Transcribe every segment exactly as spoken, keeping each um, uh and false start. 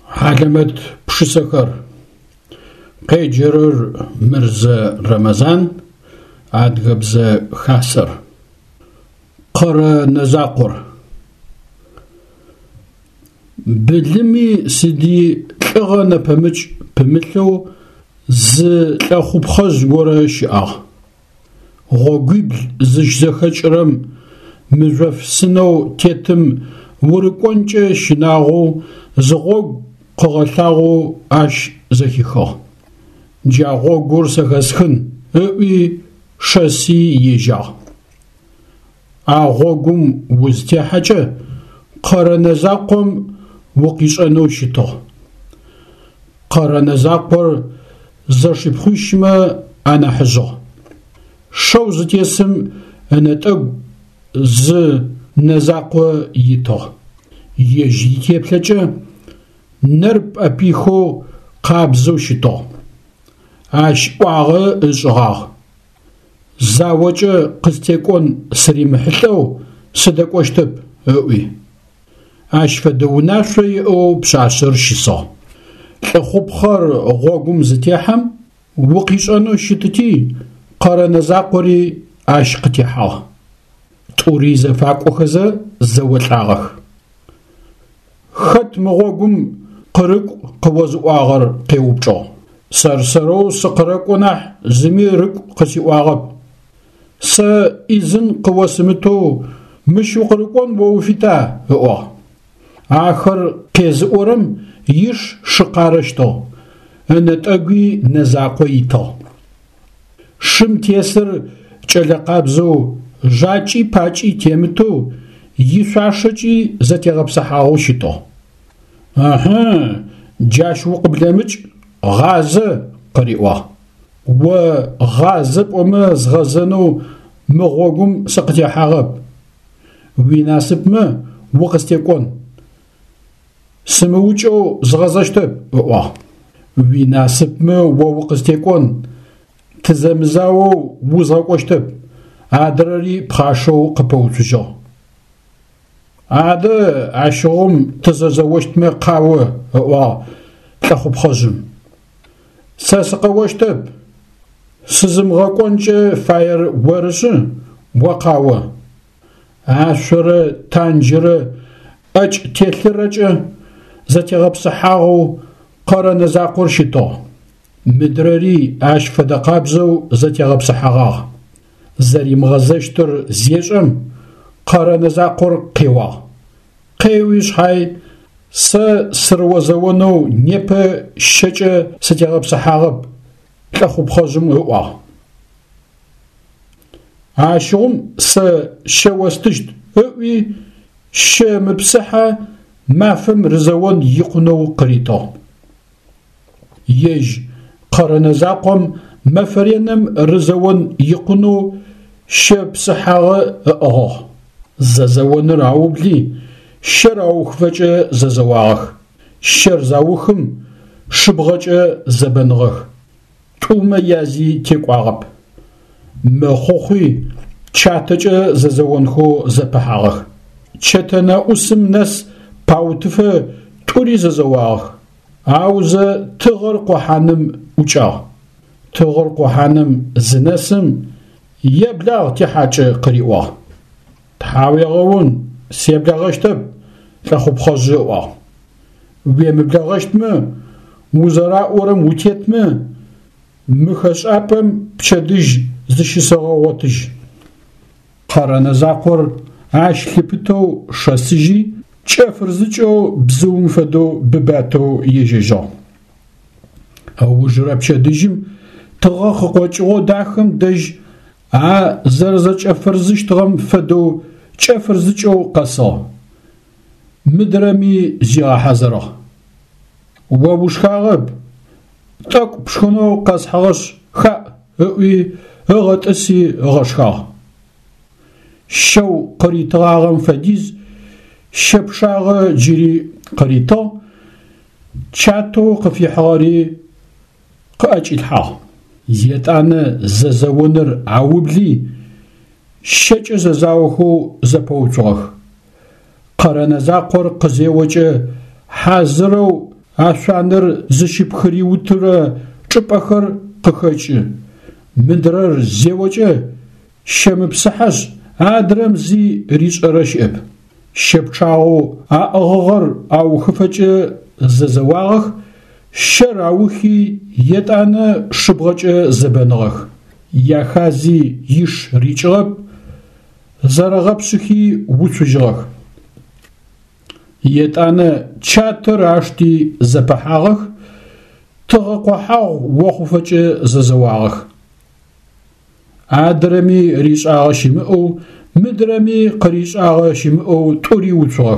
علامت پشسکر قیجرر مرز رمضان عدگبز خاسر قر نزاقر بلمی سدی لغنا پمچ پملو ز لخوب خز ورش آ غوگیب زش زخچرم مزرف سنو تیتم ورکونچ شناغو زغوگ قغلاغو اش زخیخا جاغو گرس غزخن اوی شسی یجا آغوگم وزتی حجه قرنزاقم وقیش انوشیتا قرنزاقر زشب خوشما انا حزا شو زتیسم انتاق ز نزاقو یتا یجی تیپلجه نرب اپیخو قابزو شتا اش واغ ازغاغ زاوجه قستيكون سري محلو صدقوشتب اوي اش فدوناشي او بشاشر شيصا لخوب خار غوغم زتيحم وقيش انو شتتي قرنزاقوري اش قتيحا توري زفاق وخزا زوتلاغخ خط مغوغم قرق قوز واغر قيوبجو سرسرو سقرقونح زميرق قسي واغب س إذن قواسمتو مش وقرقون ووفتا هو آخر كيز أورم يش شقارشتو نتاقوي نزاقويتو شم تيسر چلقابزو جاچي پاچي تيمتو يسواشچي زتيغبسحاوشتو اها جاش وقبلمج غازة قريوة وغازب ومز غزنو مغوغم سقتي حاغب ويناسب ما وقستيكون سموچو زغزشتب واه ويناسب ما وقستيكون تزمزاو وزغوشتب عدرري بخاشو قبوتجو عاد عشوم تززوشت ما قاوة واه تخب خزم ساسقوشتب سزم غاقونج فاير ورش وقاوة عشر تانجر اج تيثرج زتي غبصحاغو قرن زاقور شتو مدرري اش فدقابزو زتي غبصحاغاغ زري مغزشتر زيجم قرن زاقور قيوا قيويش هاي س سروزونو نيبه شجه سجغب صحاغب لخوب خزم هو عاشوم س شوستجد اوي شم بصحه ما فم رزون يقنو قريطو يج قرن زاقم مفرينم رزون يقنو شب صحاغ اه ززون راوبلي شراو خفجه ززواغ شر زاوخم شبغجه زبنغ توما يازي تيقواغب مخوخي چاتجه ززونخو زپحاغ چتنا اسم نس پاوتفه توری ززواغ عاوز تغر قوحانم وچا تغر قوحانم زنسم يبلاغ تحاجه قريوه تحاويغون سيبلاغشتب لخوب خزوا ويمبلاغشت ما وزراء ورم وتيت ما مخش ابم بشدج زشي سغوتج قرن زاقر عاش لبتو شاسجي چفرزچو بزوم فدو بباتو يجيجو او جرب شدجم تغخ قوچو داخم دج ا زرزچ فرزش تغم فدو چفرزچو قصا مدرمي زيا حزره وبوشخاغب تاك بشخنو قص حغش خا اوي غطسي غشخا شو قريطاغم فديز شبشاغ جيري قريطا چاتو قفي حواري قاج الحا زيتان ززونر عوبلي شج ززاوخو زپوچوخ قرن زاقر قزيوجه حاضرو ашъуанэр зыщипхыриутырэ чӏыпӏэхэр къыхэкӏы. Мыдрэр зеокӏэ щэмыпсыхьажъ адрэм зи ришӏэрэ щыӏэп. Щэпчъагъэу аӏыгъыгъэр аухыфэкӏэ зэзэуагъэх, щэр аухи етӏанэ шыбгъэкӏэ зэбэныгъэх. Яхази иш рикӏыгъэп, зэрэгъэпшъыхи уцужьыгъэх. Етӏанэ чатыр ашти зэпэхьагъэх, тыгъэ къохьагъ охъуфэкӏэ зэзэуагъэх. Адрэми ришӏагъэ щимыӏэу, мыдрэми къыришӏагъэ щимыӏэу тӏури уцугъэх.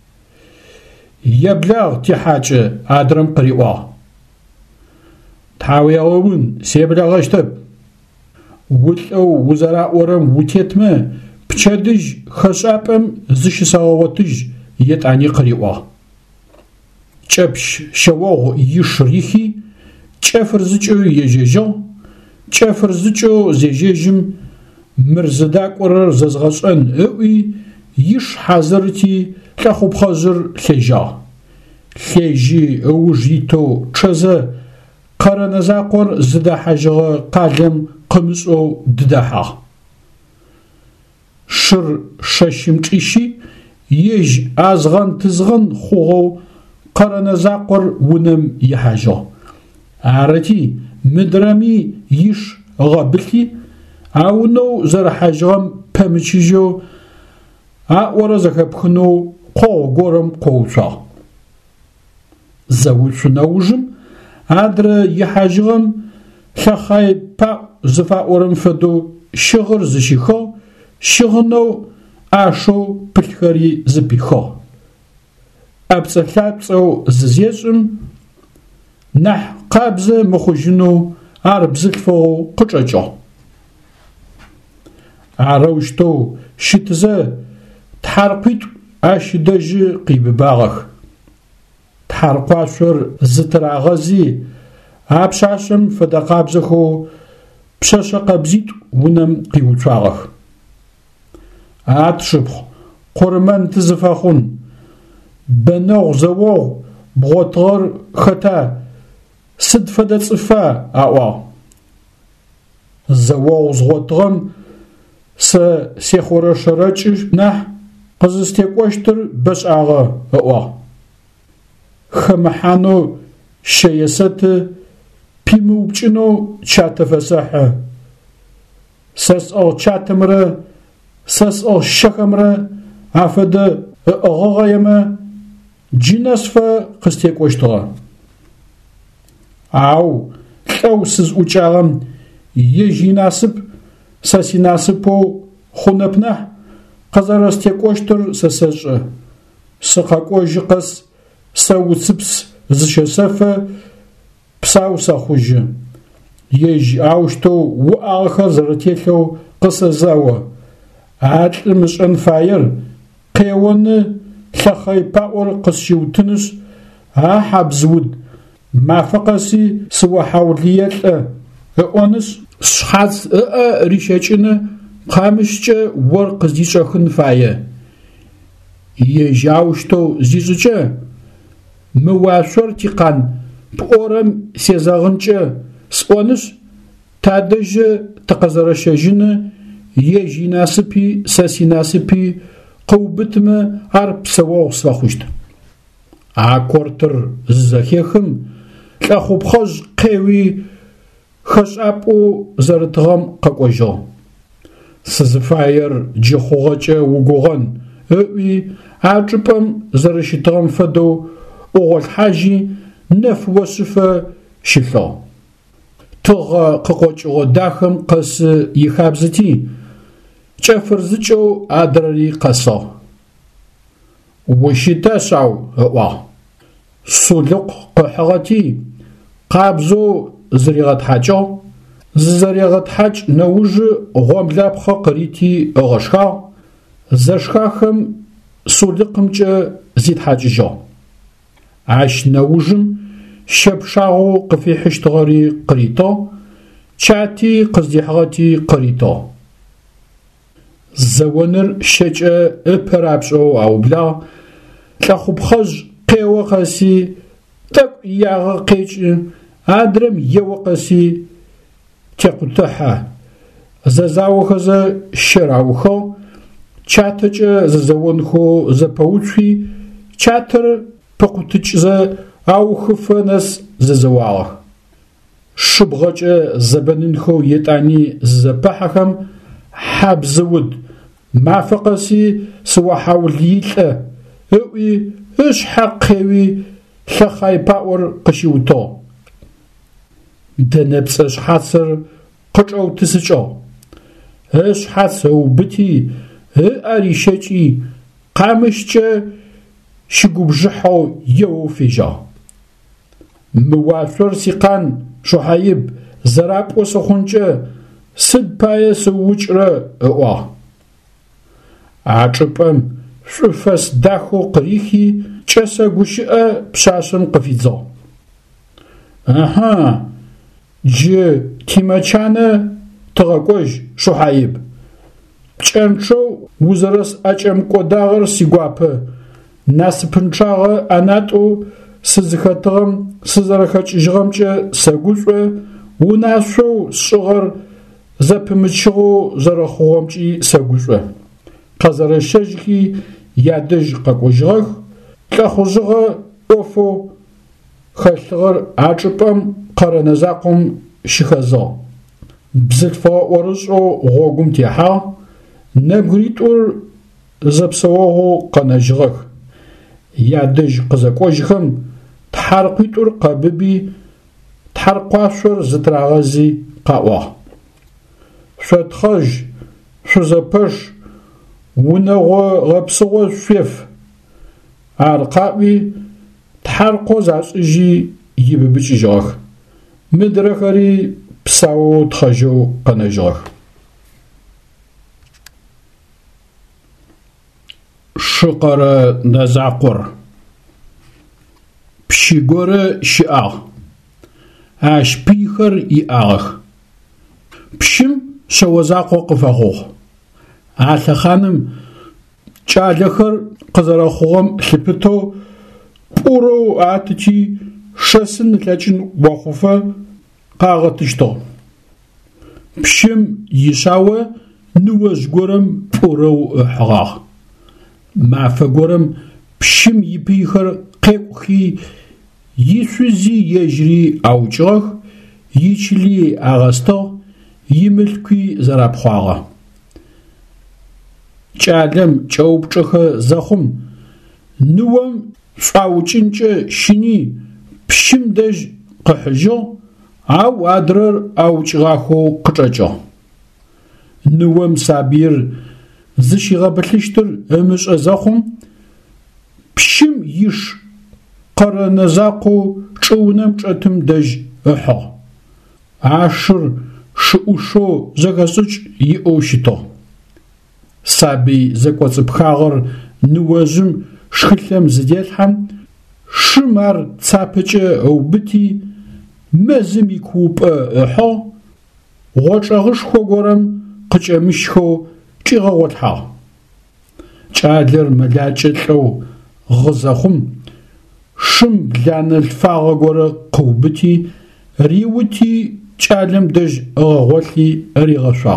Еблагъ тихьакӏэ адрэм къыриӏуагъ. Тхьауегъэун себлагъэщтэп. Улӏэу узэраӏорэм утетмэ, пчэдыжь хэшӏапӏэм зыщысэгъэгъотыжь етӏани къыриӏуагъ. Кӏэпщ щэогъу иш рихи, кӏэфыр зыкӏэу ежьэжьыгъ, кӏэфыр зыкӏэу зежьэжьым мыр зыдакӏорэр зэзгъэшӏэн ыӏуи, иш хьазырти лӏэхъупхъэжъыр лъежьагъ. Лъежьи ыуж итэу чъэзэ къэрэнэ закъор зыдэхьажьыгъэ къалэм къымышӏэу дыдэхьагъ. Шыр шэщым чӏищи, ежь азгъэн тызгъэн хъугъэу къэрэнэ закъор унэм ихьажьыгъ. Арэти мыдрэми иш гъэбылъи, аунэу зэрэхьажьыгъэм пэмычыжьэу аӏорэ зэхэпхынэу къогъу горэм къоуцуагъ. Зэуцу нэужым адрэ ихьажьыгъэм лъэхъай паӏу зыфаӏорэм фэдэу щыгъыр зыщихыгъ, щыгъынэу ӏашэу пылъхэри зыпихыгъ. Ӏэпцӏэ-лъапцӏэу зызешӏым нахь къабзэ мыхъужьынэу ар бзылъфыгъэу къычӏэкӏыгъ. Арэущтэу щытызэ тхьаркъуитӏу ащыдэжьы къибыбагъэх. Тхьаркъуашъор зытырагъэзи, апшъашъэм фэдэ къабзэхэу пшъэшъэ къэбзитӏу унэм къиуцуагъэх. Атшыпхъу къурмэн тызыфэхъун, бэнэгъу зэогъу бгъотыгъэр хэта, сыд фэдэ цӏыфа аӏуагъ. Зэогъу згъотыгъэм сэ сехъурэшэрэкӏы нахь къызыстекӏощтыр бэшӏагъэ ыӏуагъ. Хэмыхьанэу щэесэты, пимыупкӏынэу чатэ фэсэхьы. Сэсӏэгъу чатэмрэ сэсӏэгъу щэхэмрэ афэдэ ыӏыгъыгъэемэ джинэсфэ къыстекӏощтыгъэ. Ау лӏэу сызӏукӏагъэм ежь инасып, сэ синасыпэу хъунэп нахь къызэрэстекӏощтыр сэ сэшӏы. Сыкъэкӏожьы къэс сэ уцыпс зыщэсэфэ, псау сэхъужьы. Ежь аущтэу уӏагъэхэр зэрэтелъэу къысэзэо. Алӏым ышӏэн фаер къеоны лъэхъай паӏор къысщиутынышъ, ахьабз уд мафэ къэси сыохьаулые лӏэ ыӏонышъ, шъхьац ыӏэ рищэкӏыны къамышкӏэ ор къыздишӏэхын фае. Ежь аущтэу зишӏыкӏэ мы уашъор тикъан пӏорэм сезэгъынкӏэ сӏонышъ, тадэжьы тыкъызэрэщэжьыны ежь инасыпи сэ синасыпи къыубытмэ ар псэогъу сфэхъущт. Акъортыр зэхехым лӏэхъупхъэжъ къеуи хэшӏапӏэу зэрытыгъэм къэкӏожьыгъ. Сызыфаер джыхъугъэкӏэ угугъэн ыӏуи, ачӏыпӏэм зэрыщытыгъэм фэдэу ӏугъолъхьажьи нэф ошъыфэ щылъыгъ. Тыгъэ къыкъокӏыгъо дахэм къэс ихабзэти, кӏэфыр зыкӏэу адрэри къэсыгъ. Ущытэшъау ыӏуагъ. Сулыкъу къыхьыгъэти, къабзэу зыригъэтхьакӏыгъ, зызэрегъэтхьакӏ нэужы гъомлапхъэ къырити ыгъэшхагъ, зэшхахэм сулыкъымкӏэ зитхьакӏыжьыгъ. Ащ нэужым щэпшагъэу къыфихьыщтыгъэри къыритыгъ, чати къыздихьыгъэти къыритыгъ. Зэоныр щэкӏэ ыпэрапшӏэу аублагъ, лӏэхъупхъэжъ къео къэси так яга қеч адрам евақаси текутаха зазаухаза шераухо чатача зазавонхо запаучи чатар пакутичза аухфанас зазавалах шубгача забанинхо етани запахахам حابزود معفقسي سوا حاوليله اوي اش حقوي خخاي باور قشيوتو دنبسش حاصر قچو تسچو اش حاسو بتي اريشچي قامشچه شغوبجحو يو فيجا موافر سيقان شحايب زراب وسخونچه سد باي سوچره اوا عاچپم شفس داخو قريخي چسا گوشئه بشاشم قفيزو اها جي تيمچانه تغاكوج شحايب چنچو وزرس اچم قداغر سيگواپه ناسپنچاغه اناتو سزخاتغم سزرخچجغمچه سگوچه وناسو شغر زپمچغو زرخومچي سگوچه قزرشجكي يادج قاكوجغ كخوجغه اوفو خلغر عاچپم قرنزاقم شخزا بزلفا ورزو غوغم تيحا نبغريتور زبسوه قنجغ يادج قزاكوجخم تحرقيتور قببي تحرقاشر زتراغزي قاوا شتخج شزپش ونغو غبسغو شف عرقابي تحرقو زعجي يببجيجاخ مدرخري بساو تخجو قنجاخ شقر نزعقر بشيغور شئاغ اش بيخر ياغ بشم شوزاقو قفاغوغ عالخانم چالخر قزرخوغم لپتو پورو آتچي شسن لچن وخوفا قاغتشتو بشم يشاوه نوز گورم پورو حغاغ معفا گورم بشم يبيخر قيقخي يسوزي يجري اوجغ يچلي آغستا يملكي زرابخواغا چالم چوبچخه زخم نوم شاوچنچه شني بشم دج قحجو او ادرر او چغاخو قچچو نوم سابير زشيغه بلشتر امش زخم بشم يش قرنزاقو چونم چتم دج احا عاشر شؤشو زغسچ يوشتو سابي زكوصبخاغر نوزم شخلم زديلحم شمار صابچه او بتي مزمي كوب احا غوچغش خوغورم قچمشخو چيغوتها چادر ملاچلو غزخم شم بلانل فاغور قوبتي ريوتي چالم دج غوتلي ريغشا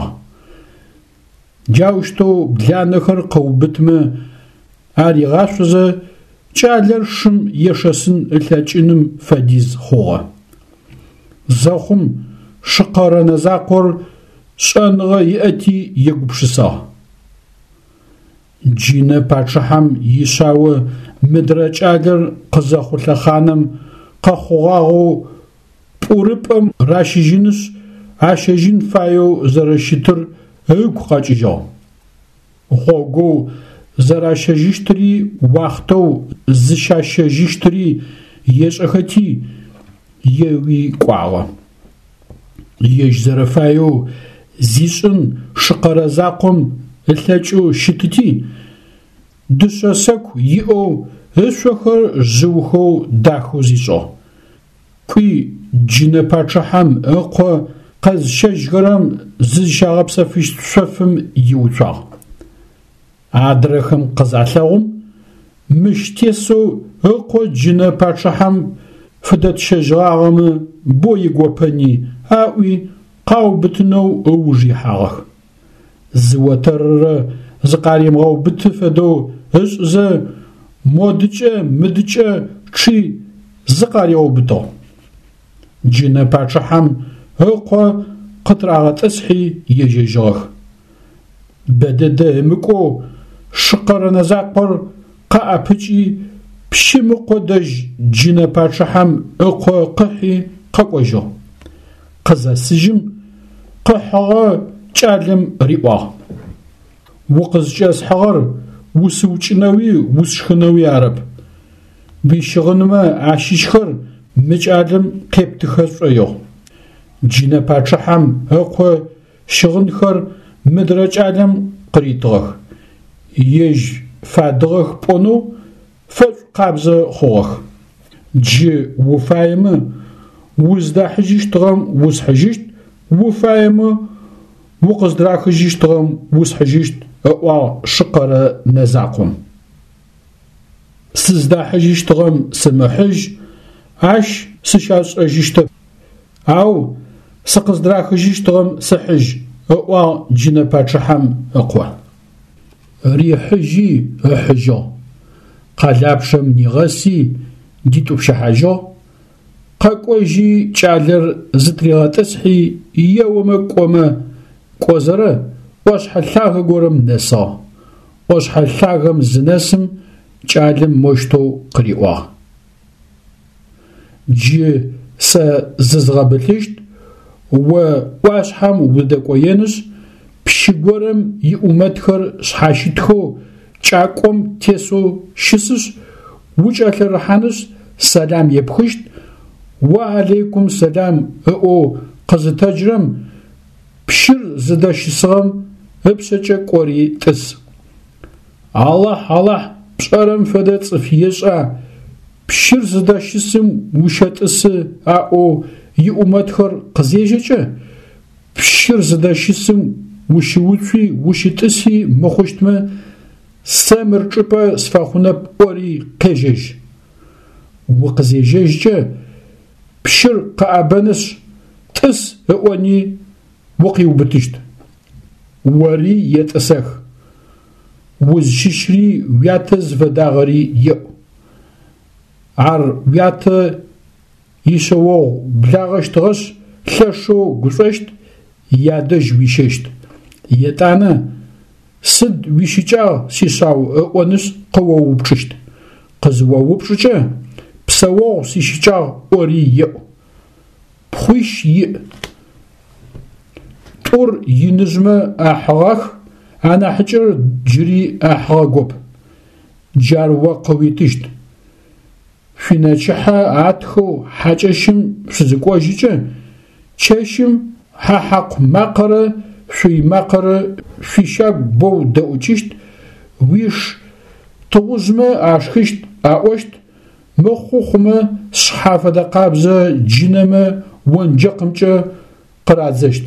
جاوشتو بلانخر قوبتمه اريغاشوزه چالر شم يشسن لچنم فديز خوغه زخم شقارن زاقر شانغه يأتي يقبشسا جينه پاچهم يشاوه مدره چالر قزاخو لخانم قخوغاغو پورپم راشيجينش عاشجين فايو زرشتر هيك قاچجا خوغو زراشجيشتري وقتو زشاشجيشتري يشختی يوي قواغا يش زرفايو زيشن شقرزاقم لچو شتتي دشسك يو هشخر جوخو داخو زيشو كي جينه پاچهم اقو قز شجرم زشاغب سفيش شفم يوچا عدرخم قزعلغم مشتيسو اقو جينه پاچهم فدت شجاعم بوي غوبني اوي قاو بتنو اوجي حاغ زوتر زقاريم غو بتفدو اش ز مودچه مدچه چي زقاري غو بتو جنا باتشحم هقو قطرات اسحي يجيجوخ بدد مكو شقر نزاقر قا بچي بشمقو دج جنا باتشحم اقو قحي ققوجو قزا سجم قحغا چالم ريوا وقز جاز حغر وسوچنوي وسخنوي عرب بيشغنما عشيشخر مجالم قبتخصيو جنا باتشحم اقو شغنخر مدرج عالم قريطغ يج فادغ بونو فر قابز خوغ جي وفايم وزدا حجيشتغم وز حجيشت وفايم وقز درا حجيشتغم وز حجيشت او شقر نزاقم سزدا حجيشتغم سمحج عش سشاش حجيشت او سقز درا حجيشتغم سحج او جنا باتشحم اقوى ريحجي حجو قلابشم نيغسي ديتو بشحاجو قاقوجي چالر زتريغا تسحي يوما قوما قوزره واش حلاغ غورم نسا واش حلاغم زنسم چالم موشتو قريوا جي س ززغبلشت و واش حم ودقوينش بشغورم يومتخر شحاشتخو چاقوم تيسو شسش وجالر حنش سلام يبخشت وعليكم سلام او قزتجرم بشر زداشسغم ابشچ قوري تس الله الله بشرم فدت فيشا بشر زداشسم وشتس او يومتخر قزيجچ بشر زداشسم وشوتي وشتسي مخشتما سامر چپا سفاخونه قوري قجج وقزيجج بشر قابنش تس اوني وقي وبتشت وري يتسخ وزششري وياتز فداغري يو عر ويات يشوو بلاغشتغش لشو قصشت يادج ويششت يتانا سد ويشيچا سيساو اونس قوو وبچشت قزوو وبچچ بسوو سيشيچا اوري يو بخوش ي تور ينجم احغاخ انا حجر جري احغاغوب جاروا قويتشت فيناچحا عاتخو حاجشم سزقواجيچ چشم حق مقره في مقر في شاك بو دوچشت ويش توزما اشخشت اوشت مخوخما صحافه دا قابزه جنما ونجقمچ قرازشت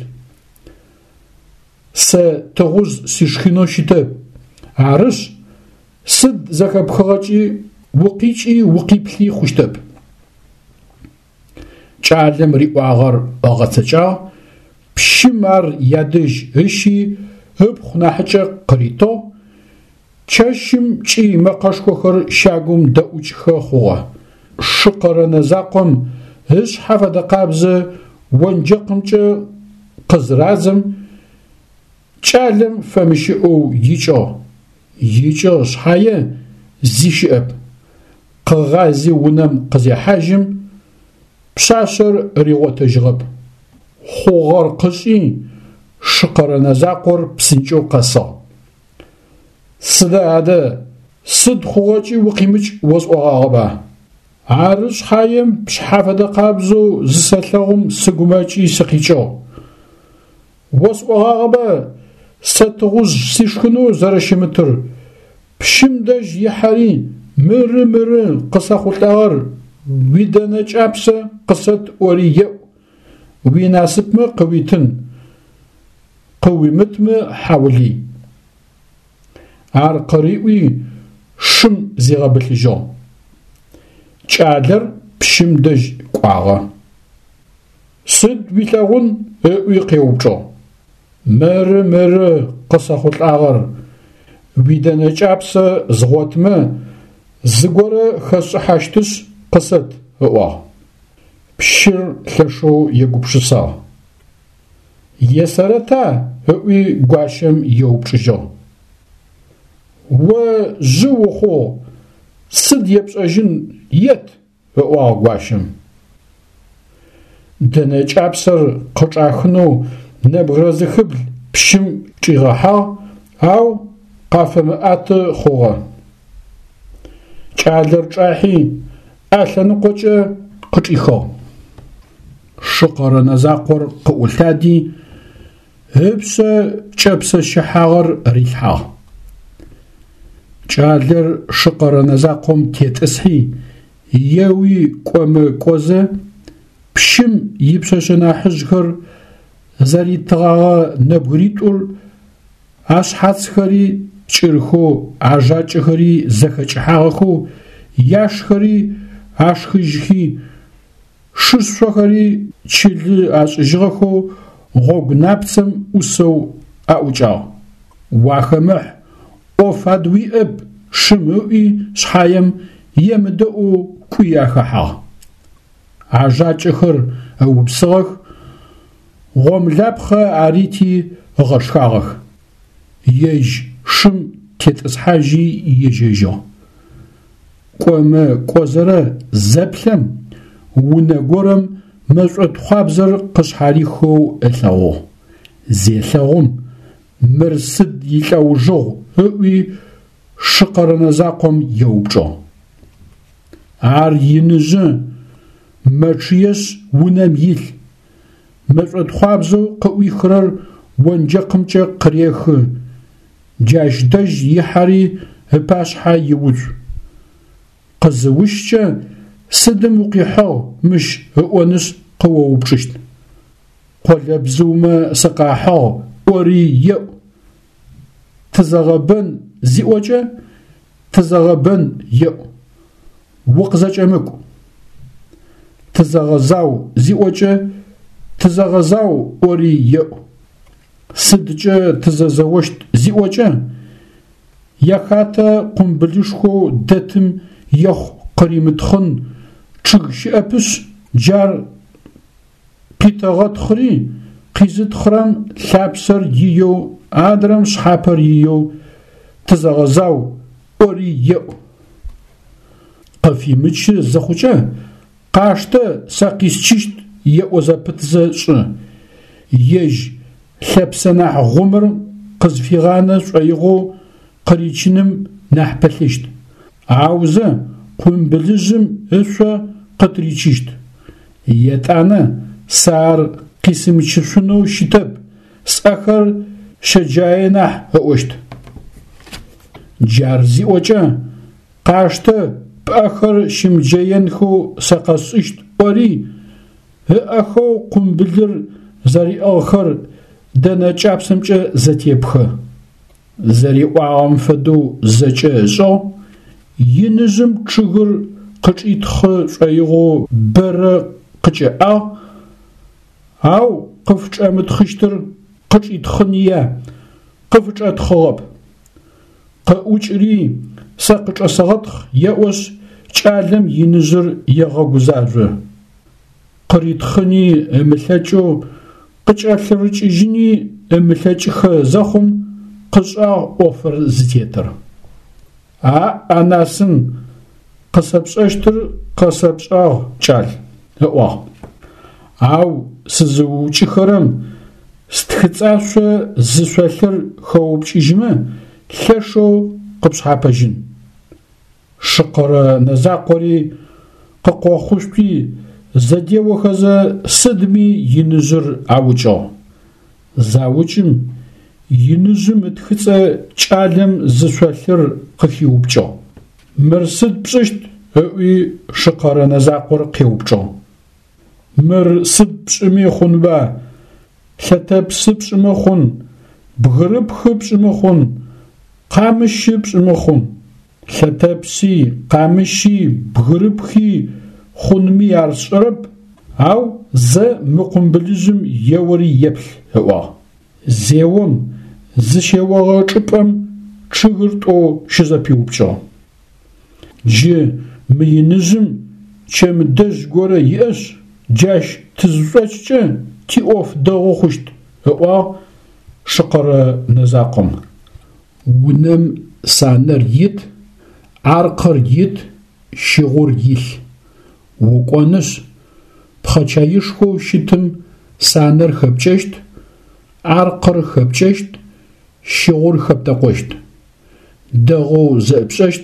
س توز سيشخينوشيت عرش سد زكبخغاچي وقيچي وقيبلي خوشتب چالم ريواغر اغاتچا بشمار يادج هشي هب خناحچ قريتو چشم چي مقاشكوخر شاگوم دوچخ خو شقر نزاقم هش حفظ قابز ونجقمچ قزرازم چالم فمشي او يچو يچو شحايه زيشب قغازي ونم قزي حاجم بشاشر ريغوت جغب خوغر قشي شقر نزاقر بسنجو قصا سدا هذا سد خوغاچي وقيمج وزوغاغبا عارش حايم بشحافة قابزو زسلغم سقماچي سقيچو وزوغاغبا ستغوز سيشكنو زرشمتر بشمدج يحري مر مر قصا خلتاغر ويدانا چابسا قصت وريو ويناسبما قويتن قويمتما حولي عار قريوي شم زيغا بلجو چادر пщым дэжь кӏуагъэ. Сыд уилъэгъун? Ыӏуи къеупчӏыгъ. Мэры мэры къысэхъулӏагъэр. Уи дэнэ кӏапсэ згъуэтмэ, зыгуэрэ хэсщӏыхьэщтыщ, къысэт, ыӏуагъ. Пщыр лъэшэу егупшысагъ. Есэрэта? Ыӏуи гуащэм еупчӏыжьыгъ. Уэ жьы ухъугъ, сыд епщӏэжын ет, ыӏуагъ гуащэм. Дэнэ кӏапсэр къычӏахынэу нэбгырэ зыхыбл пщым кӏигъэхьагъ, ау къафэмыӏатэ хъугъэ. Кӏалэр кӏахьи ӏэ лъэныкъуэкӏэ къычӏихыгъ. Шыкъэрэ нэзакъуэр къыӏулъади, ыпщэ кӏэпсэ щыхьагъэр рилъхьагъ. Кӏалэр шыкъэрэ нэзакъуэм тетӏысхьи, еуи кӏуэмэ кӏуэзэ, пщым и пщэщэ нахьыжьхэр зэритыгъагъэ нэбгыритӏур ашъхьацхэри кӏырыхэу ажакӏэхэри зэхэкӏыхьагъэхэу яшхэри ашхыжьхи шышъохэри чылы ашӏыжьыгъэхэу гъогу напцэм ӏусэу аӏукӏагъ. Уахэмыхь ӏоф адуиӏэп, шым ыӏуи шъхьаем емыдэӏу куи яхэхьагъ. Ажакӏэхэр ыупсыгъэх, гъомлапхъэ арити ыгъэшхагъэх. Ежь шым тетӏысхьажьи ежьэжьыгъ. Кӏомэ кӏозэрэ зэплъэм, унэ горэм мэшӏотхъуабзэр къышъхьарихыу ылъэгъугъ. Зелъэгъум мыр сыд илӏэужьыгъ, ыӏуи шыкъэрэ нэзакъом еупчӏыгъ. Ар иныжьы мэчъыешъ унэм илъ. Мэшӏотхъуабзэу къыӏуихырэр онджэкъымкӏэ къырехы. Джащ дэжь ихьэри ыпашъхьэ иуцу. Къызыущкӏэ сыдым укъихьыгъ, мыщ ыӏонышъ къыоупчӏыщт. Къолэбзыумэ сыкъахьыгъ, ӏори еӏу. Тызэгъэбэн зиӏокӏэ, тызэгъэбэн еӏу. Укъызэкӏэмыкӏу. Тызэгъэзау зиӏокӏэ, тызэгъэзау ӏори еӏу. Сыдкӏэ тызэзэощт зиӏокӏэ, яхатэ къумбылышхоу дэтым ехъу къыримытхъын чъыг щыӏэпышъ, джар къитэгъэтхъыри къизытхъырэм лъапсэр иеу, адрэм шъхьапэр иеу, тызэгъэзау ӏори еӏу. Къыфимычы зэхъукӏэ, къаштэ сэ къисчыщт, еӏо зэпытзэ шӏы. Ежь лъэпсэ нахь гъумыр къызфигъанэ шӏоигъоу къыричыным нахь пэлъыщт. Аузэ къумбылыжьым ышъо къытричыщт. Етӏанэ сэ ар къисымычышъунэу щытэп, сӏэхэр щэджае нахь ыӏощт. Джар зиӏокӏэ, къаштэ пӏэхэр щымыджэенхэу сэ къэсшӏыщт, ӏори ыӏэхэу къумбылыр зэриӏыгъхэр дэнэ кӏапсэмкӏэ зэтепхэ. Зэриӏуагъэм фэдэу зэкӏэ ышӏыгъ, иныжьым чъыгыр къычӏитхъы шӏоигъоу бэрэ къыкӏэӏагъ, ау къыфкӏэмытхъыщтыр къычӏитхъыние, къыфкӏэтхъыгъэп. Къыӏукӏри сэ къычӏэсэгъэтхъ, еӏощ кӏалэм иныжьыр егъэгузажъо. Къыритхъыни ымылъэкӏэу, къыкӏэлъырыкӏыжьыни ымылъэкӏыхэ зэхъум къышӏагъ ӏофыр зытетыр. А анасым къысэпшӏэщтыр къэсэпшӏагъ кӏал, ыӏуагъ. Ау сызыукӏыхэрэм стхыцӏашъо зышъолъыр хэупчӏыжьмэ, лъэшэу къыпшъхьапэжьын. Шыкъэрэ нэзакъори къыкъохъущтуи, зэдеохэзэ сыдми иныжьыр аукӏыгъ. Заукӏым иныжьым ытхыцӏэ кӏалэм зышъолъыр къыхиупчӏыгъ. Мыр сыд пшӏыщт? ыӏуи шыкъэрэ нэзакъор къеупчӏыгъ. Мыр сыд пшӏыми хъунба, лъэтэпсы пшӏымэ хъун, бгырыпхы пшӏымэ хъун, къамыщы пшӏымэ хъун. Лъэтэпси, къамыщи, бгырыпхи خونمي يارشرب أو ز مقنبلجم يوري يبل هوا زيوم زشيوغا چپم چغرت او شزابيوبچا جي مينجم چم دج گورا يش جاش تزوچچ تي اوف دغو خوشت هوا شقر نزاقم ونم سانر يت عرقر يت شغور يل وقونش بخچايش خو شتم سانر خبچشت عرقر خبچشت شغور خبتقشت دغو زبششت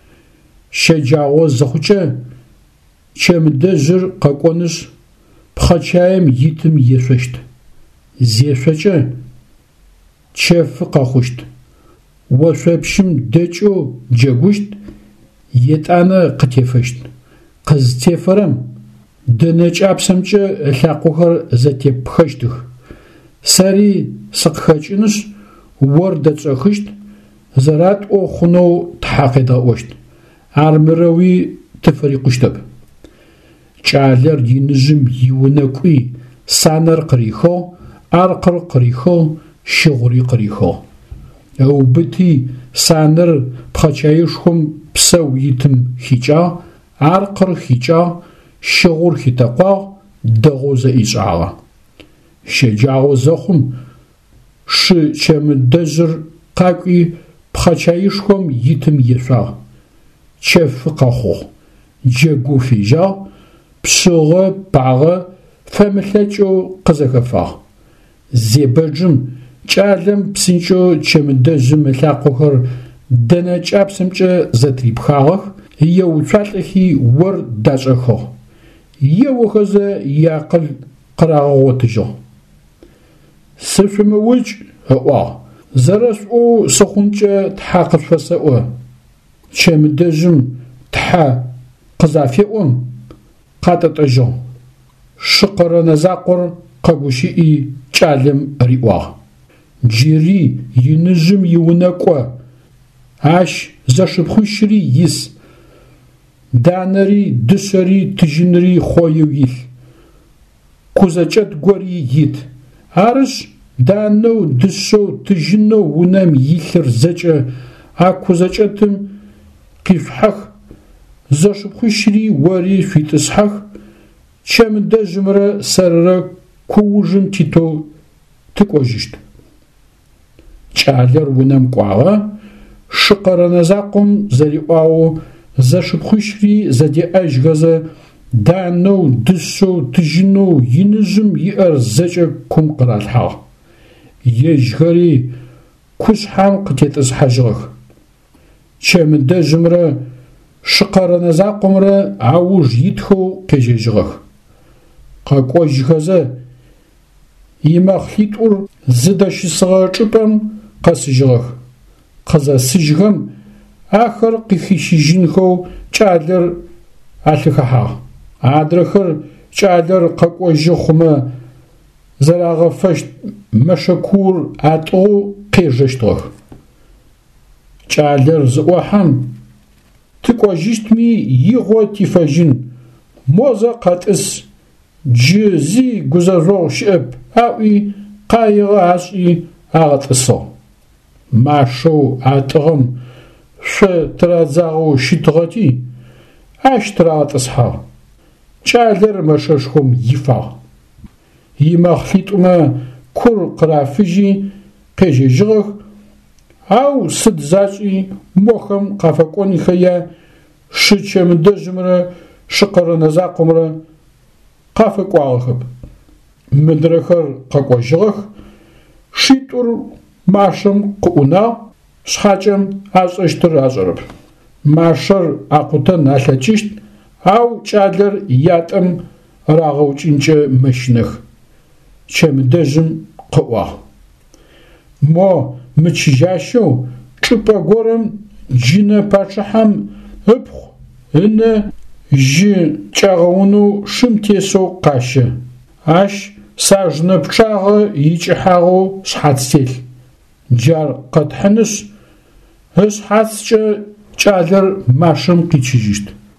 شجاو زخوچه چم دجر ققونش بخچايم يتم يسوشت زيسوچه چف قاخوشت وشبشم دچو جگوشت يتانا قتيفشت قز تيفرم دنچ ابسمچه لاقوخر زتيبخشتخ ساري سقخچنش ورد تصخشت زرات او خنو تحقيدا وشت ارمروي تفريقشتب چالر ينجم يونقوي سانر قريخو ارقر قريخو شغري قريخو او بتي سانر بخچايشخم بسو يتم خيچا ارقر خيچا شغور خيتقوا دغوز ايشعا شجاو زخم ش چم دجر قاقي بخچايشخم يتم يسا چف قاخو جگو فيجا بشغه باغه فملچو قزخفا زيبجم چالم پسنچو چمدجم لاقوخر دنا چابسمچه زتريبخاغ يو چالخي ور داچخو يو خزه ياقل قراغوتجو سفموج هوا زرس او سخونچه تحقق فسو چمدجم تح قزافيون قاتطجو شقر نزاقر قبوشي چالم ريوا جيري ينجم يونقوا عاش زشبخوشري يس دانري دشري تجنري خويو يل كوزاچت غوري يت عرش دانو دشو تجنو ونم يخر زچه ا كوزاچتم قيفحخ زشبخوشري وري فيتسحخ چم دجمره سرره كوجم تيتو تكوجشت چالر ونم قواغا شقر نزاقم زريقاو زشبخوشري زدي اجغزه دانو دسو تجنو ينجم يأر زجا كم قرالها يجغري كوشحام قتيت ازحاجغخ چم دجمره شقر نزاقمره عوج يدخو كجيجغخ قاقوجغزه يمخليتور زدش صغاچپم قسجغخ قزا سجغم آخر قخيشيجنخو چادر آلخها عادرخر چادر قاقوجخما زراغفشت مشكور آتو قيجشتغخ چادر زوحم تكوجشتمي يغو تفاجن موزا قاتس جزي گزارو شب اوي قايغ عشي اغتسو ماشو اتغم ش ترازاو شتغتي اشترات اصحاب چالر مششخم يفا يمخليتما كل قرافجي قيجيجغ او صدزاجي موخم قافقوني خيا شچم دجمره شقر نزاقمره قافق واغخب مدرخر قاقوجغخ شيتور ماشم قونا شخاچم اشتر ازرب ماشر اقوتن نالچشت او چادر ياتم راغوچنچه مشنخ چمدجم قوا مو مچجاشو چپا گورم جينا پاچحم ابخ ان جي چاغونو شمتيسو قاشه اش ساجنا بچاغ يچحاغو شحاتسيل جار قدحنس هس حاتسچه چادر ماشم قيچيجت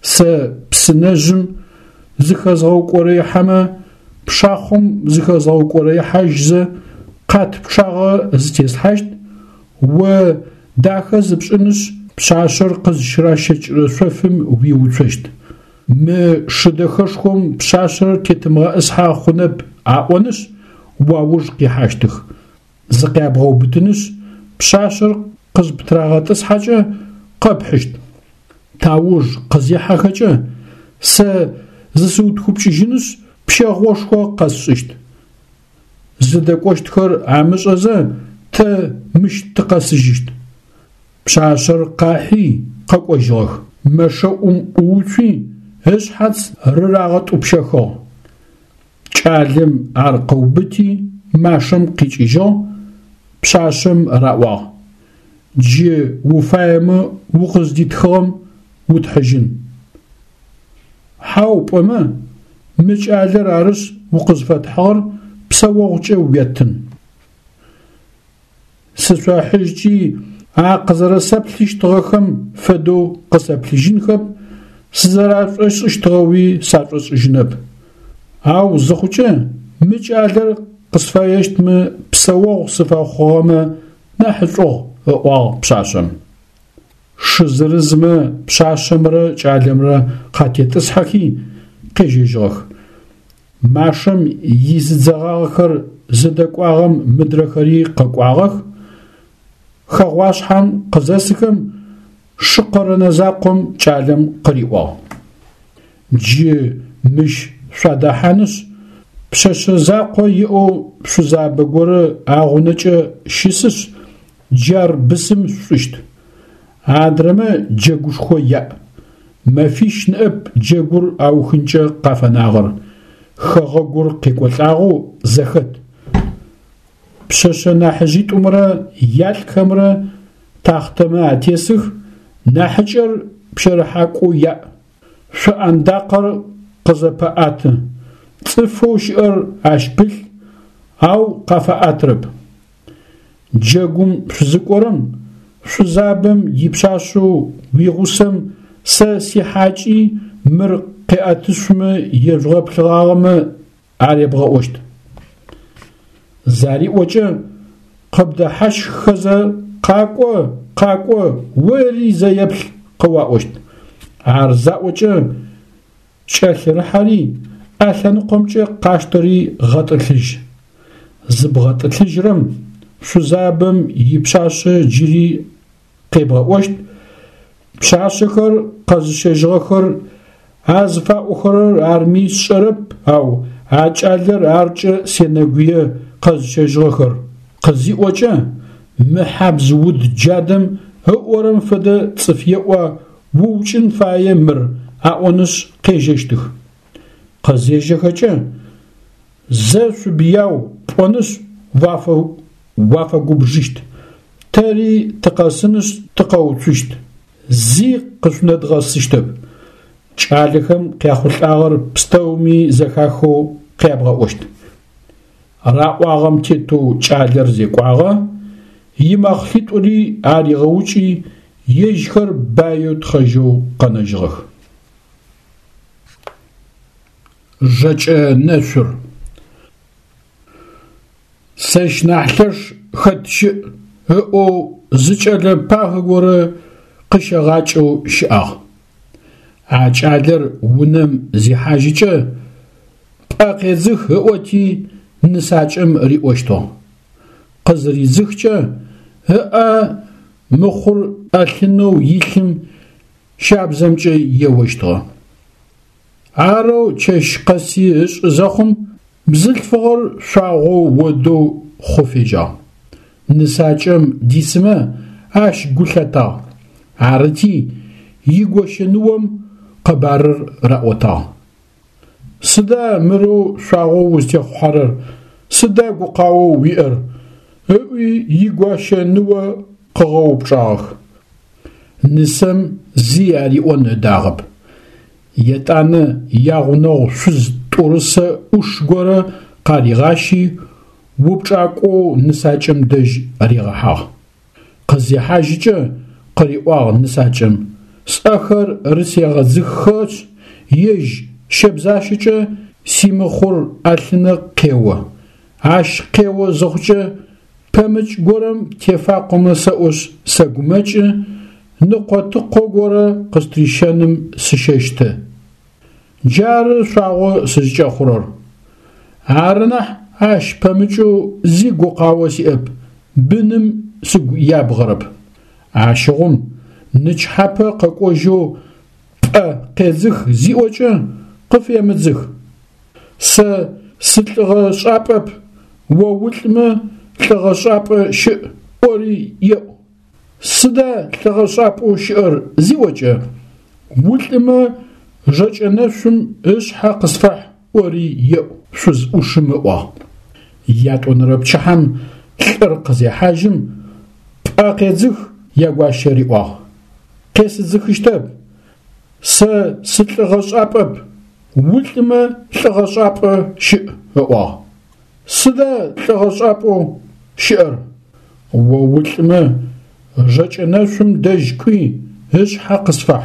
س بسنجم زخزغو كوري حما بشاخم زخزغو كوري حاجز قات بشاغ زتيس حاجد و داخز بشنش بشاشر قز شراشج رسوفم ويوتشت ما شدخشكم بشاشر كتمغا اسحا خنب عقونش واوج قيحاشتخ زقيابغو بتنش بشاشر قز بتراغات اسحاجة قبحشت تاوج قزي حاجة س زسود خوبش جنس بشاغوشكو قصشت زدكوشتخر عامش ازا تا مش تقاسجشت بشاشر قاحي قاقوجغ مشا ام اوتي هش حدس رراغت وبشاخو چالم عرقوبتي ماشم قيجيجو بشاشم رأوا جي وفايم وقز ديتخم وتحجن حاو بما مش عالر عرس وقز فتحار بسواغجة وبيتن سسواحجي عاقزر سبلش تغخم فدو قسبلجين خب سزرافش اشتغوي سافرس جنب او زخوچه مش عالر قصفايشت م بسواغ صفاخوما نحجو او بشاشم شزرزم بشاشمرا چالمرا قاتيتس حكي قيجيجوخ ماشم يززغاخر زدقواغم مدرخري ققواغخ خغواشحم قزاسكم شقر نزاقم چالم قريوا جي مش شادحانش بشش زاقو يو بشزابغور اغونچ شيسش جار بسم سوشت عادرما جاگوش خويا ما فيش نقب جاگور او خنچ قافناغر خغور قيقولاغو زخت بشش ناحجيت عمره يال كامرا تاختما تيسخ ناحجر بشرحاقو يا شو انداقر قزبات صفوشر اشبل او قفاترب جاگوم شزقورم شزابم يبشاشو ويغوسم ساسي حاجي مر قياتشم يجغب لغام عربغا اوشت زاري وجه قبدا حش خزا قاقو قاقو وري زيبل قوا اوشت عرزا وجه شاخر حالي اثن قمچ قاشتري غطلج زبغطلجرم شزابم يبشاش جري قيبغا اوشت بشاشخر قزشجغخر هازفا اخر ارمي شرب او عجالر ارج سينغويه قزشجغخر قزي اوچا محبز ود جادم هورم فد صفيوا ووچن فايمر اونس قيجشتخ قزيجخچا زف بياو اونس وافا وافا گوبجشت تاري تقاسنس تقاوچشت زي قسند غاسشتب چالخم قياخولاغر بستومي زخاخو قيابغا اوشت راقواغم تيتو چالر زيقواغا يمخليتوري اريغوچي يجخر بايو تخجو قنجغخ جچ نشر سش نحلش خدش او زچل باغور قشغاچو شاغ عجالر ونم زي حاجيچه باقيزخ اوتي نساچم ريوشتو قزري زخچه ها مخر اخنو يخم شابزمچه يوشتو عارو چش قسيش زخم بزلفغر شاغو ودو خفيجا نساچم ديسمه اش گولتا عارتي يگوشنوم قبارر راوتا سدا مرو شاغو وستي حرر سدا قاو وير يگوشنو قغو بشاغ نسم زياري اون داغب يتانا ياغنو شز تورس اوشغورا قاريغاشي وبچاقو نساچم دج اريغها قزي حاجه قريوا نساچم s'exer rısêğezıxxeş, yêj şebzaşıç'e simıxhur alhını khêo. Aş khêo zıxhuç'e pemıç gorem têfakhume se'oş segumeç'ı, nıkhotıkho gore khıstrişenım sışeştı. Carı şuağo sızç'exhurer. Arınah aş pemıç'u zi guqaue si'ep, bınım sıgu yabğırıp. Aşığım nıçhape khek'ojeu p'e khêzıx zi'oç'e khıfêmıdzıx. Se slh'ığe ş'ap'ep, vo vulh'me lh'ığe ş'ap'e şı' ori yê'u. Sıda lh'ığe ş'ap'eu şı'er zi'oç'e, vulh'me jjeç'eneşum ışshe khısfah ori yê'u şuz uşımı'ua. Yat'onere pçıhem lh'ır khızêhajım p'e khêzıx yaguaşeri'ua. Khêsızıxıştep. Se slh'ığe ş'ap'ep, vulh'me lh'ığe ş'ap'e şı' ı'ua. Sıda lh'ığe ş'ap'eu şı'er, vo vulh'me jjeç'eneşum dej k'ui ışshe khısfah.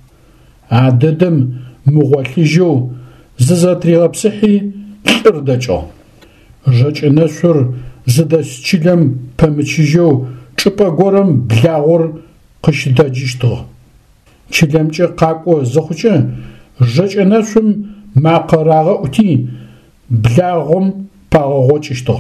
Adedım mığolhıjeu zızetriğepsıhi lh'ır deç'o. Jjeç'eneşur zıdes çılem pemıçıjeu ç'ıp'e gorem blağur khışıdecıştığ. Çılemç'e khak'o zıxhuç'e jjeç'eneşum makhırağe'uti blağum pağeğoç'ıştığ.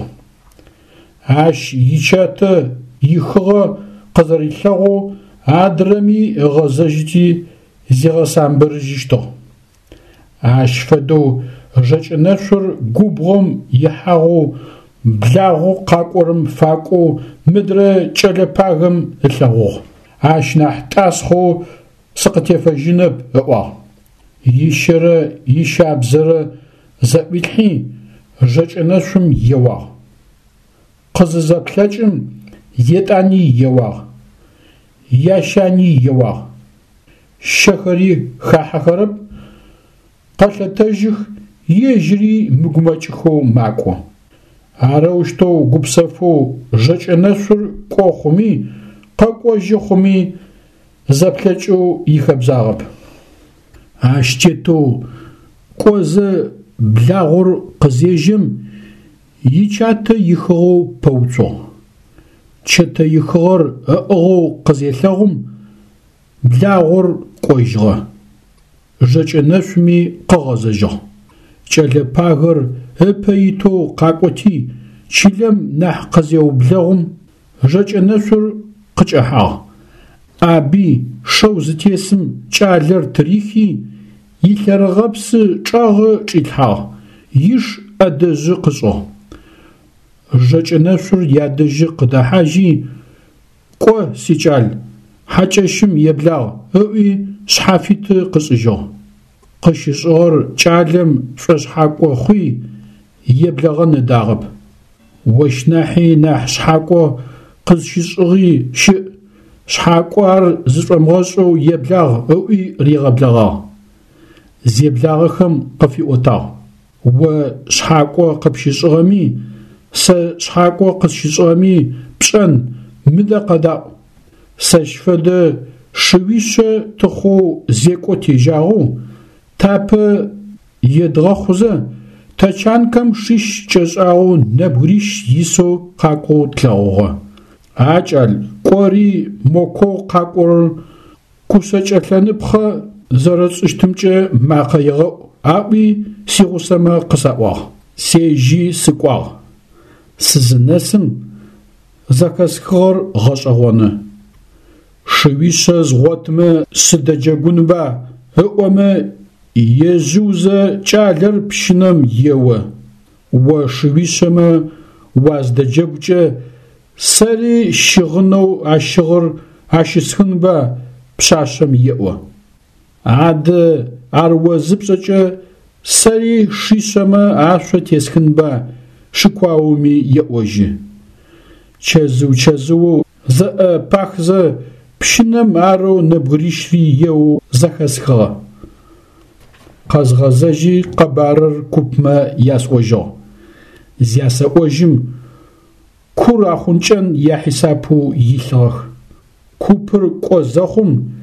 Aş yiçatı yixığe khızerılhağu adremi ığezejıti ziğesambırıjıştığ. Aş fedeu jjeç'eneşur gubğom yihağu blağu khak'orım fak'u mıdre ç'elepagım ılhağu. Aş nah t'asxhu sıkhıtefejınep ı'ua. Yişere yişabzere ze'uilhi jjeç'eneşum yêuağ. Khızızeplheç'ım yêt'ani yêuağ. Yaşani yêuağ. Şexeri xahexerep, khelhetejıx yêjri mıgumeç'ıxeu mak'o. Areuşteu gupsefeu jjeç'eneşur k'oxhumi, khek'ojı xhumi zeplheç'eu yixebzağep. Aşçeteu k'oze blağur khızêjım yiçate yixığeu peutso. Çete yixığer ı'ığeu khızêlheğum blağur k'ojığe. Jjeç'eneşumi khığezejığ. Ç'elepagır ıpeyiteu khak'oti çılem nah khızêublağum jjeç'eneşur khıç'ıhağ. Abi şşeu zıtêsım ç'aler tırixi yilherığepsı ç'ağe ç'ilhağ. Yiş adejı khış'o. Jjeç'eneşur yadejı khıdahaji k'o siç'al haç'eşım yêblağ ı'ui şshafitı khış'ıjığ. Khışış'ığer ç'alem ş'oşshak'o xhui yêblağe ıdağep. Voşnahi nah şshak'o khızşış'ıği şı' şshak'oar zış'omğeş'eu yêblağ ı'ui riğeblağağ. Zêblağexem khıfi'otağ. Vo şshak'o khıpşış'ığemi, se şshak'o khızşış'ığemi pş'en mıde kheda'u. Seş fede şıvişe tıxhu zêk'o têjağu, tape yêdğexhuze, teçankam şiş ç'eş'ağu nebgriş yiseu khak'o tlhağuğe. Aç'al k'ori moko khak'or kuseç'elhenıpxe zereş'ıştımç'e makhayığe'u, a'i siğuseme khısa'uağ. Sêji sık'uağ. Sızınesım zekesxığer ğeş'eğone. Şıvişe zğotme sıdecegunba, ı'ome yêjıuze ç'aler pşınem yêue. Vo şıvişeme vazdeceguç'e seri şığıneu aşığır aşısxınba pşaşem yêue. Ade arvozıpş'eç'e seri şişeme aşso têsxınba şık'uaumi yê'ojı. Çezıu çezıu ze'e pahze pşınem areu nebgırişri yêu zexesxığe. Khezğezeji khebarır kupme yas'ojığ. Zyase'ojım kur axhunç'en yahisapu yilhığex. Kupır k'ozexhum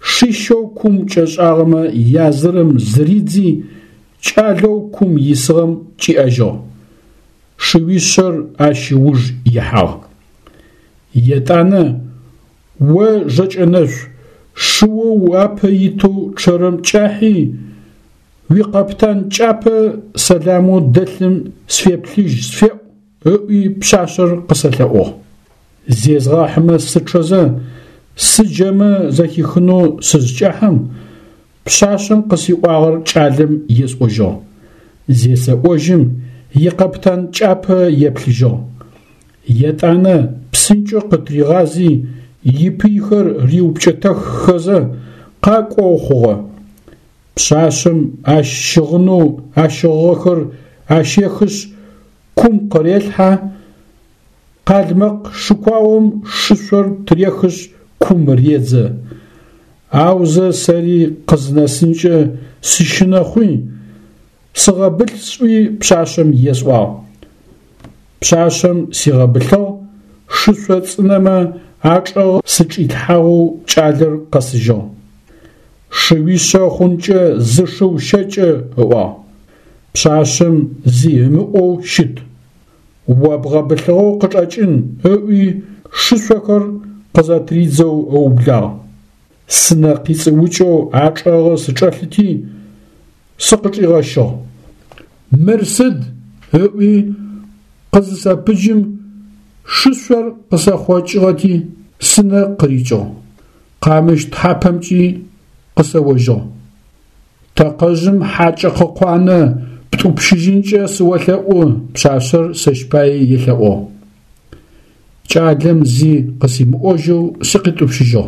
شيشو كوم جشاغما يازرم زريدزي جالو كوم يسغم جي أجو شويشر أشيوج يحاو يتانا و جاجنش شو وابا يتو چرم چاحي وي قبطان چاپا سلامو دلم سفيبليج سفيو اوي بشاشر قسلقو زيزغا حما ستشوزا سجما زكي خنو سجاحم بشاشم قسي واغر چالم يس اوجو زيسا اوجم يقبطان چاپا يبليجو يتانا بسنچو قطري غازي يبيخر ريوبچتخ خزا قاقو خوغا بشاشم اشغنو اشغخر اشيخش كم قريلها قادمق شكواوم شسور تريخش كم ريزة عاوزة سري قزناسنجة سيشناخوين سغابل سوي بشاشم يسواو بشاشم سيغابلو شسوات سنما عاقر سجيتحاو چالر قسجو شويشا خونجة زشو شاجة هوا بشاشم زيمو شد وابغابلغو قطعجن هوي شسوكر قزاتريزو او بلا سناقيس وچو عاقر سجالتي سقطي غاشو مرسد هوي قزسا بجم شسور قصا خواجغتي سنة قريجو قامش تحابمجي قصا وجو تاقجم حاجة قوانا بتوبشجينجا سوالأو بشاشر سشباي يلاؤو جعلم زي قسيم اوجو سقطو بشجو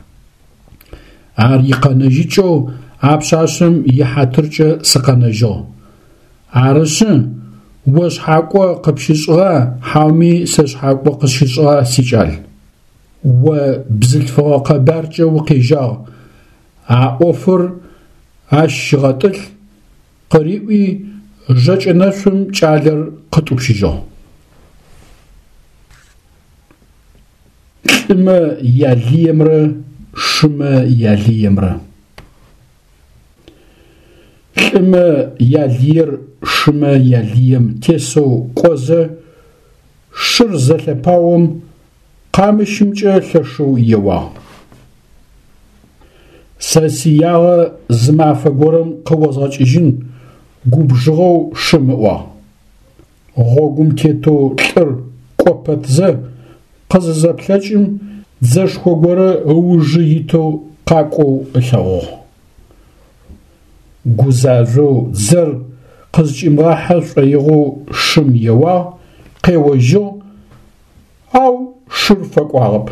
عاريقا نجيجو عبشاشم يحاترجا سقانجو عارشن وش حاقوا قبشيشغا حاومي سش حاقوا قشيشغا سيجال وبزلفغا قبارجا وقيجا عاوفر عاشغاتل قريبي جاج ناسم جالر قطب شيجو شما يالي يمرا شما يالي يمرا شما يالير شما ياليم تيسو قوزة شرزة لباوم قامشمجة لشو يوا ساسياغ زمافة قورم قوزاج إجن قوبجغو شموا غوغم تيتو تر قوبت زا قززا بلاجم زاشخو قورا اوجيتو قاقو إلاغو قوزازو زر قزج امراحة شعيغو شم يوا قيوجو أو شرفك وعرب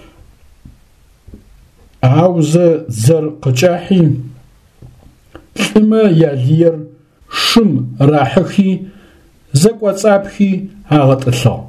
عاوزة زر قجاحي لما يالير شم راحكي زك واتسابكي عغط الله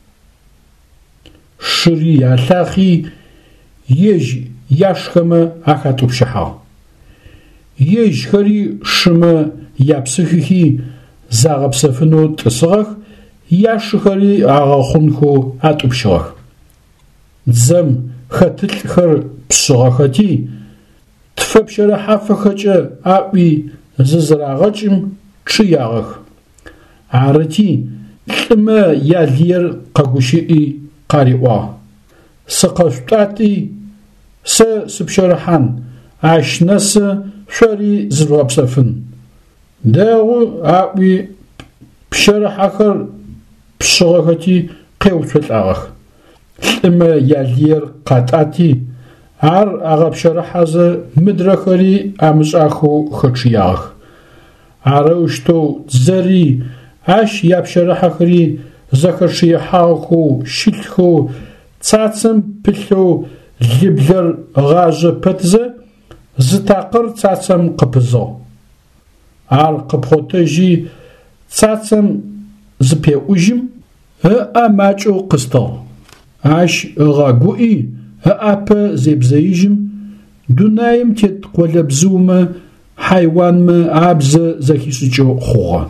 شري يالاخي يجي ياشخم عخاتو بشحا يج خري شما يابسخي زاغب سفنو تسغخ ياش خري عغاخونكو عطو بشغخ زم خطل خر بشغخاتي تفبشر حافخجا عوي ززراغجم تشياغخ عارتي لما يالير قاقوشي قارئوا سقفتاتي س سبشرحان عشنس شري زرواب سفن داغو عوي بشرح آخر بشغخاتي قيوت الأغخ لما يالير قاتاتي عار أغا بشرح هذا مدرخري عمز أخو خطشياغ عروشتو زري عش يابشرح آخري زخر شيحاخو شلخو تاتسم بلو لبلر غاز بتزه زتاقر تاتسم قبزو عار قبخوتجي تاتسم زبيا اوجم ها ماچو قسطو عاش غاقوئي ها ابا زيبزيجم دونايم تيت قولبزوما حيوان ما عبز زكي سجو خوغا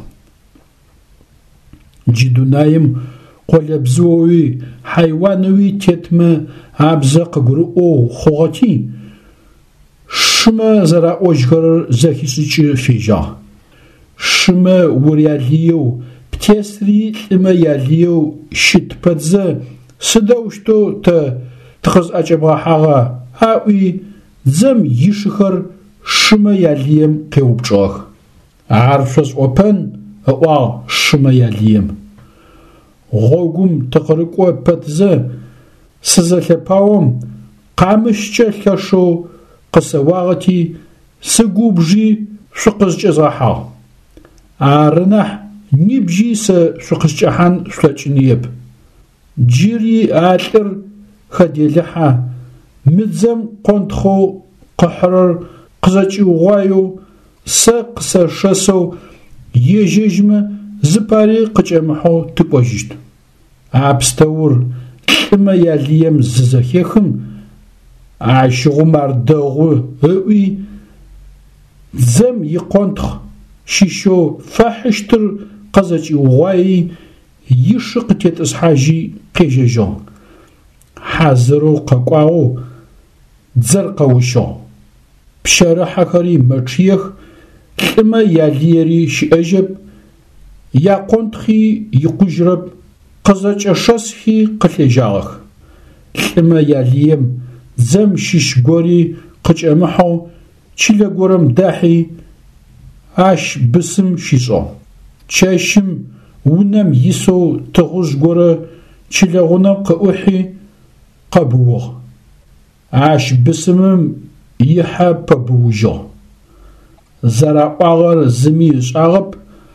جي دونايم قولبزوي حيوانوي تيت ما عبز ققرؤو خوغتي شما زرا اوجهر زكي سيچ فيجا شما ورياليو بتسري لما ياليو شت بدزه سدوشتو ت تخز اجبا حاغا هاوي زم يشخر شما ياليم قيوبجوخ عارفز اوبن او شما ياليم غوغم تقرقو بدزه سزلپاوم قامشچ لشو قسواغتي سقوبجي شقزج ازاحا عارنح نبجي س شقزجحان شلچنيب جيري آتر خديلحا مدزم قنتخو قحرر قزاچي وغايو س قسر شسو يجيجم زباري قجمحو تبوجيشت عبستور لما ياليم ززاكيخم عاشقو مردغو اوي زم يقنتخ شيشو فاحشتر قزاچي وغاي يشق تيتسحاجي قيجيجون حازرو قاقواو زرقوشو بشارة حكري مرشيخ لما ياليري شئجب يا قنتخي يقجرب قزاچ شسخي قتلجاغ لما ياليم زم شيش غوري قجمحو چيلا غورم داحي اش بسم شيزو چاشم ونم يسو تغوز غورا چيلا غونم قوحي قبوغ اش بسمم يحا ببوجو زرا اغر زميز اغب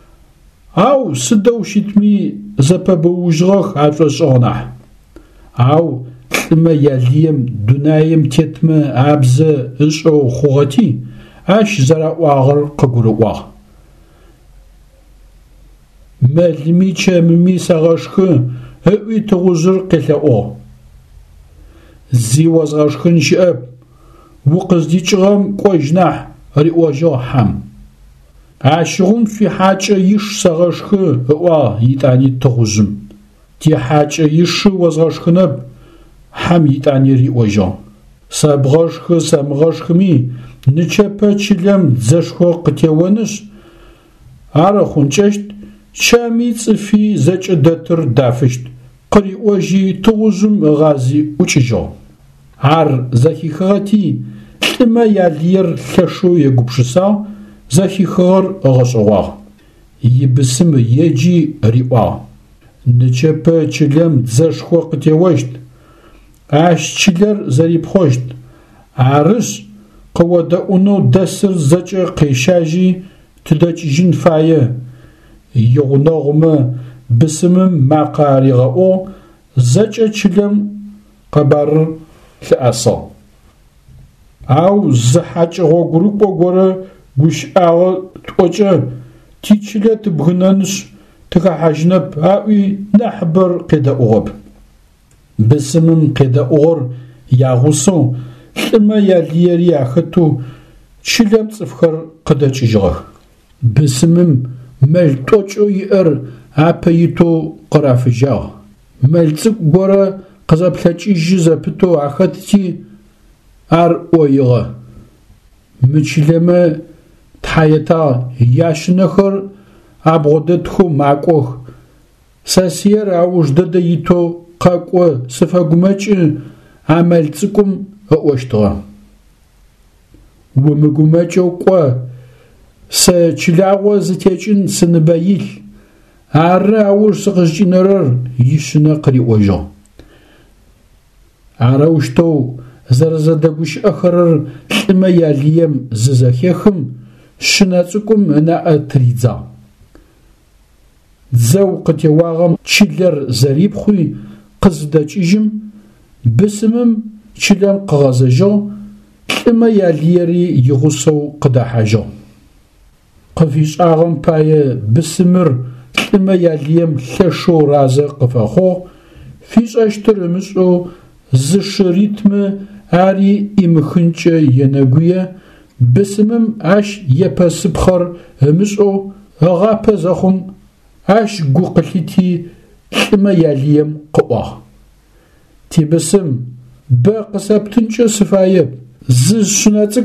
او سدوشتمي زببوجغخ عفشغنح او لما ياليم دنايم تتما عبز اشو خوغتي اش زرا واغر قغروا ملمي چممي سغشخ اوي تغزر قلاو زي وزغشخن شاب وقزدي چغم قوجنح ريواجو حم عاشقون في حاجة يش سغشخ او يتاني تغزم تي حاجة يش وزغشخنب حم يتاني ريواجو سابغشخ سامغشخمي نچپا چلم زشخو قتيوانش عرخون چشت شامي صفي زج دتر دافشت قري اوجي تغزم غازي وچجو عر زكي خاتي لما يالير خشو يقبشسا زكي خار غشوا يبسم يجي ريوا نچپا چلم زشخو قتيوشت عاش چلر زريب خوشت عرش قوة اونو دسر زج قيشاجي تدج جن فايه يغنغم بسمم مقارغو زج چلم قبر لأسا او زحاج غو گروپ غورا گوش او توجه تيچلت بغنانش تكا حجنب اوي نحبر قدا اوغب بسمم قدا اوغر ياغوسو لما ياليري اخطو چلم صفخر قدا چجغ بسمم ملتوچو ير اپيتو قرافجا ملتق غورا قزابلچي جزبتو اخطتي ار اويغه مچلمه تحيتا ياشنخر ابغدتخو ماقوخ ساسير اوج دديتو قاقو سفاغمچ عملتكم اوشتو ومغمچو قو سچلاغو زتيچن سنبايل ار اوج سقجينرر يشنا قري اوجو عروشتو زرزدگوش اخرر لما ياليم ززاكيخم شناتكم انا اتريزا زوقت يواغم چلر زريب خوي قزدا چيجم بسمم چلم قغازجو لما ياليري يغسو قدا حاجو قفيش اغم باية بسمر لما ياليم لشو رازا قفاخو فيش اشتر مسو زش ريتم اري امخنچ ينگويا بسمم اش يپس بخر مسو غاپ زخم اش گوقلتي لما ياليم قوا تي بسم باقسبتنچ سفايب ز شناتك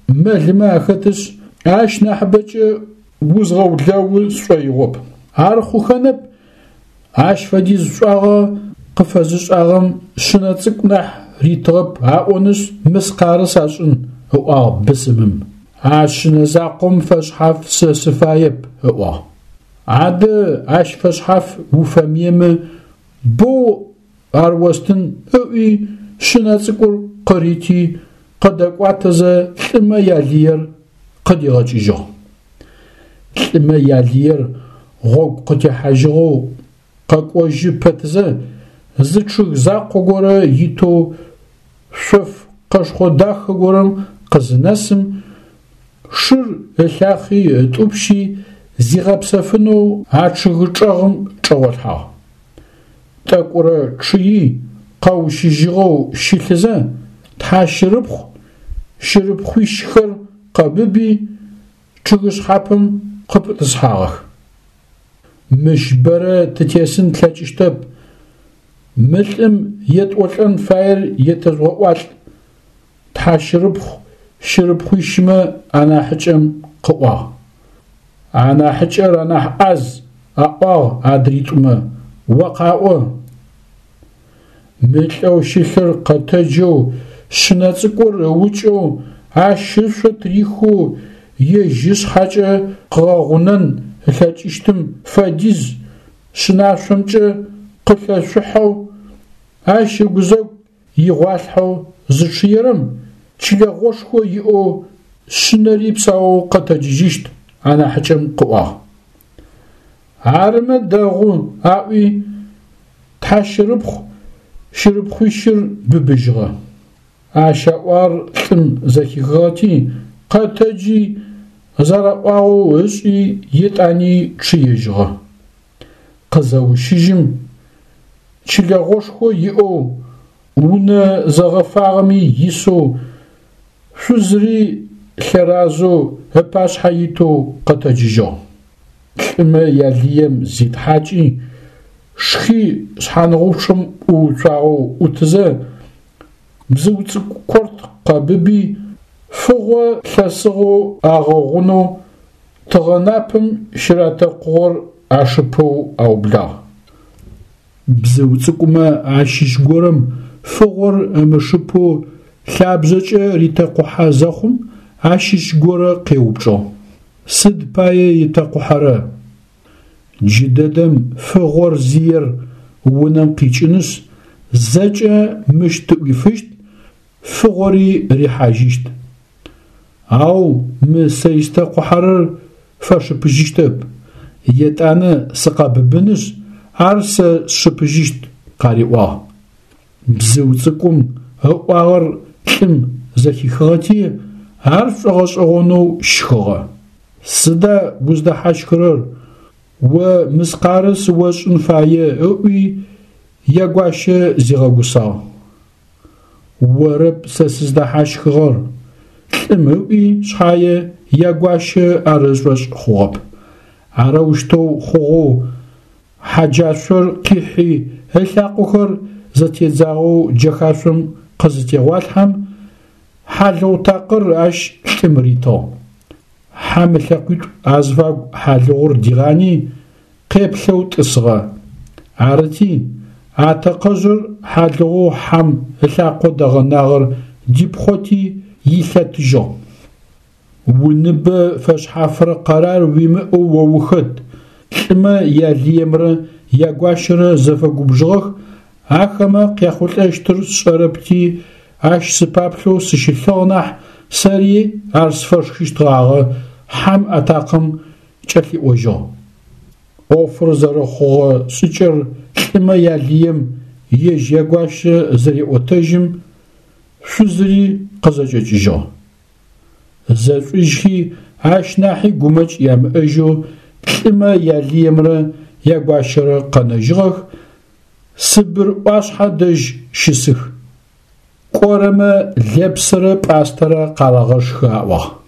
ملما أخدش عاش نحبك وزغو دلاو سويغوب عارخو خنب عاش فديز شاغا قفزش أغم شناتك نح ريتغب عاونش مسقارس عشان هو بسمم عاش نزاقم فشحاف سسفايب هو عاد عاش فشحاف وفميم بو أروستن أوي شناتكور قريتي قد أقواتز لما يالير قد يغجيجو لما يالير غوك قد يحاجغو قاقوا جيبتز زيتشوك زاقو غورا يتو شف قشخو داخ غورم قزناسم شر اللاخي توبشي زيغابسفنو عاتشغچغم چوالها تاكورا تشي قاوشي جيغو شيلزا تاشربخ شربخوي شخر قببي تشغش حابم قبط صحاغ مش برا تتيسن تلاجشتب مثلم يتوالن فاير يتزوال تاشربخ شربخوي شما انا حجم قوا انا حجر انا از اقوا ادريتما وقاو ملو شخر قتجو شناتكور وچو عاشف تريخو يجيس حاجة قاغنن لاجشتم فاديز شناشمج قفشحو عاش غزو يغوالحو زشيرم تشلا غوشخو يو شنريبساو قتجيشت انا حجم قوا عارم داغو اوي تاشربخ شربخوشر ببجغه عشاوار ثم زكيغاتي قتجي زرقاو وشي يتاني تشيجغه قزاو شيجم تشلا غوشخو يو ونا زغفاغمي يسو شزري خرازو هباش حيتو قتجيجو كما ياليم زيد حاجي شخي شحانغوشم وشاو وتزا بزوت كورت قاببي فغو ثاسغو اغوغونو تغنابم شراتا قور عشبو او بلا بزوت كما عشيش غورم فغور مشبو ثابزجا ريتا قوحا زخم عشيش غورا قيوبجو سد باي يتقحرا جددم فغور زير ونم قيچنس زجا مشتوي فشت فغوري ريحاجيشت او مسيستقحرر فشبجيشتب يتانا سقاببنس عرس شبجيشت قاريوا بزوتكم هواغر كم زكي خاتي عرف غشغونو شخغا سدا بوزدا حاشكرر ومسقارس وشن فايه اوي يغواش زيغاغوسا ورب سسزدا حاشكرر كموي شحايه يغواش ارزوش خوب عروشتو خو حاجاشر كيحي هلاقوخر زتيزاغو جخاشم قزتيوالحم حالو تاقر اش تمريتو حامل ازفاق حالور ديغاني قيبلو تسغى عارتي عتقجر حالو حم هلاقو دغناغر جيبخوتي يثتجو ونب فاش حافر قرار ويم ووخد كما ياليمر يغواشر زفاقو بجغخ اخما قياخوت اشتر شربتي اش سبابلو سشيلونح سري ارس فرششتراغ حم اتاقم چلي اوجو اوفر زرخو سچر كما ياليم يجيغواش زري اوتجم شزري قزجججو زفيشي اش ناحي قمج يام اجو كما ياليمر يغواشر قنجغخ سبر واش حدج شسخ قورما لبسر باستر قالغش خاوه